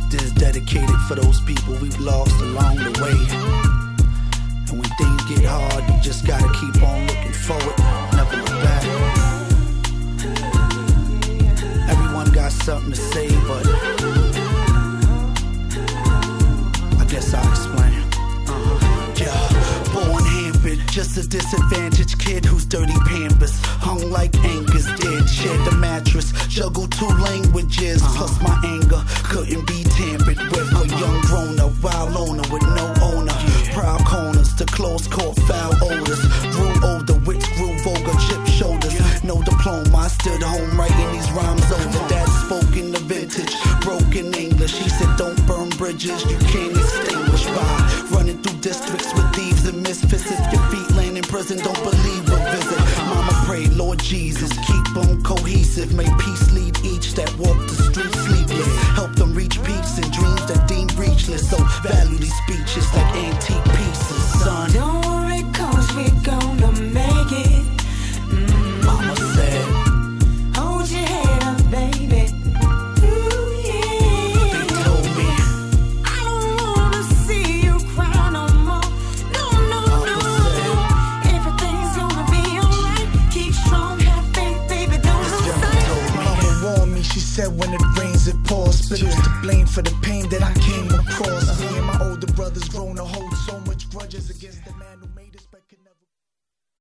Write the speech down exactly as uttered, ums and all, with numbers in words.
This dedicated for those people we've lost along the way. And when things get hard, you just gotta keep on looking forward, never look back. Everyone got something to say, but I guess I'll explain. Uh-huh. Yeah, born hampered, just a disadvantaged kid who's dirty pampers, hung like anchors, dead, shared the mattress, juggled two languages, uh-huh. plus my anger couldn't be tampered with. A young grown-up, wild owner with no owner, yeah. Proud corners to close court, foul odors, grew older, wits grew vulgar, chip shoulders, yeah. No diploma, I stood home writing these rhymes over. Dad spoke in the vintage, broken English, he said don't burn bridges you can't extinguish by running through districts with thieves and misfits. If your feet land in prison, don't believe a visit. Mama prayed, Lord Jesus, keep them cohesive, may peace lead each that walk the street sleepless, help them reach peaks and dreams that deem reachless, so value these speeches like antique pieces, son. Don't worry, cause we're gonna make it. Mm. Mama said, hold your head up, baby. Ooh, yeah. They told me, I don't wanna see you cry no more. No, no, Mama no. said, Everything's gonna be alright. Keep strong, have faith, baby, don't lose sight. Mama warned me, she said when it rains it pours. Split was to blame for the pain that I came across. Me and my older brothers grown to hold so much grudges against the man.